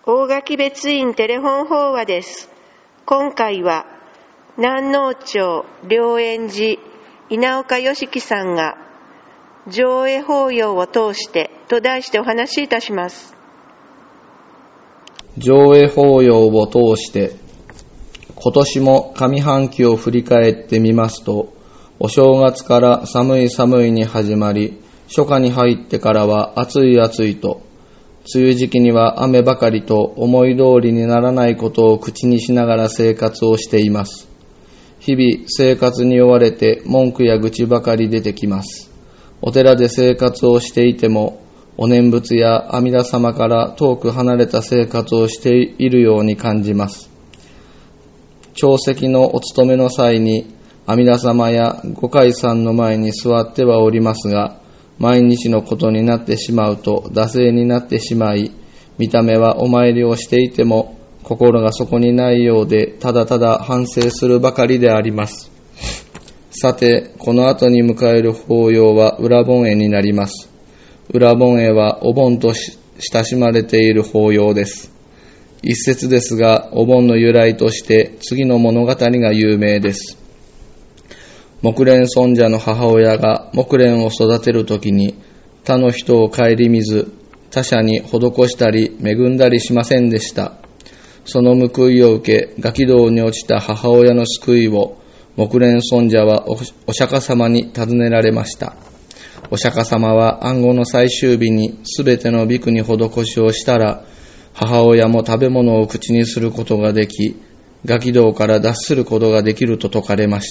大垣別院テレフォン法話です。今回は南農町良縁寺稲岡良樹さんが上映法要を通してと題してお話しいたします。 上映法要を通して今年も上半期を振り返ってみますと、お正月から寒い寒いに始まり、初夏に入ってからは暑い暑いと、梅雨時期には雨ばかりと思い通りにならないことを口にしながら生活をしています。日々生活に追われて文句や愚痴ばかり出てきます。お寺で生活をしていても、お念仏や阿弥陀様から遠く離れた生活をしているように感じます。朝夕のお勤めの際に阿弥陀様や御開さんの前に座ってはおりますが、毎日のことになってしまうと惰性になってしまい、見た目はお参りをしていても心がそこにないようで、ただただ反省するばかりであります。さて、この後に迎える法要は裏盆会になります。裏盆会はお盆と親しまれている法要です。一説ですが、お盆の由来として次の物語が有名です。木蓮尊者の母親が木蓮を育てるときに、他の人を顧みず、他者に施したり恵んだりしませんでした。その報いを受け、餓鬼道に落ちた母親の救いを、木蓮尊者はお釈迦様に尋ねられました。お釈迦様は暗号の最終日にすべてのビクに施しをしたら、母親も食べ物を口にすることができ、餓鬼道から脱することができると説かれました。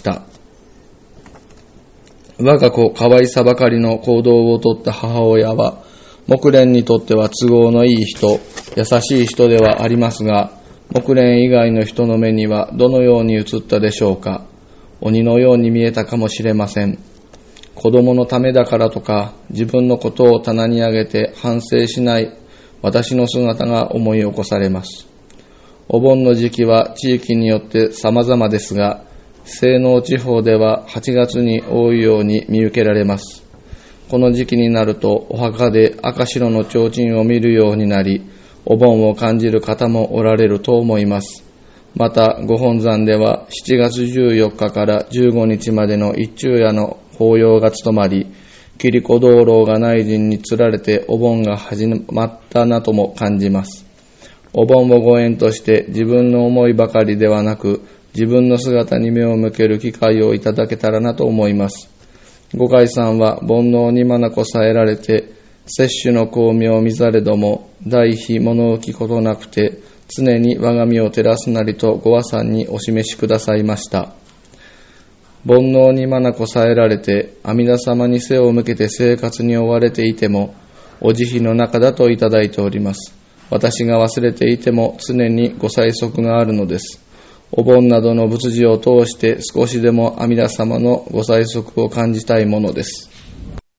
我が子可愛さばかりの行動をとった母親は、木蓮にとっては都合のいい人、優しい人ではありますが、木蓮以外の人の目にはどのように映ったでしょうか。鬼のように見えたかもしれません。子供のためだからとか、自分のことを棚に上げて反省しない私の姿が思い起こされます。お盆の時期は地域によって様々ですが、西濃地方では8月に多いように見受けられます。この時期になるとお墓で赤白の提灯を見るようになり、お盆を感じる方もおられると思います。また、ご本山では7月14日から15日までの一昼夜の法要が務まり、キリコ道路が内陣につられてお盆が始まったなとも感じます。お盆をご縁として自分の思いばかりではなく、自分の姿に目を向ける機会をいただけたらなと思います。御開さんは煩悩にまなこさえられて、摂取の巧妙見ざれども、大非物置ことなくて、常に我が身を照らすなりとご和さんにお示しくださいました。煩悩にまなこさえられて、阿弥陀様に背を向けて生活に追われていても、お慈悲の中だといただいております。私が忘れていても常にご催促があるのです。お盆などの仏事を通して少しでも阿弥陀様のご催促を感じたいものです。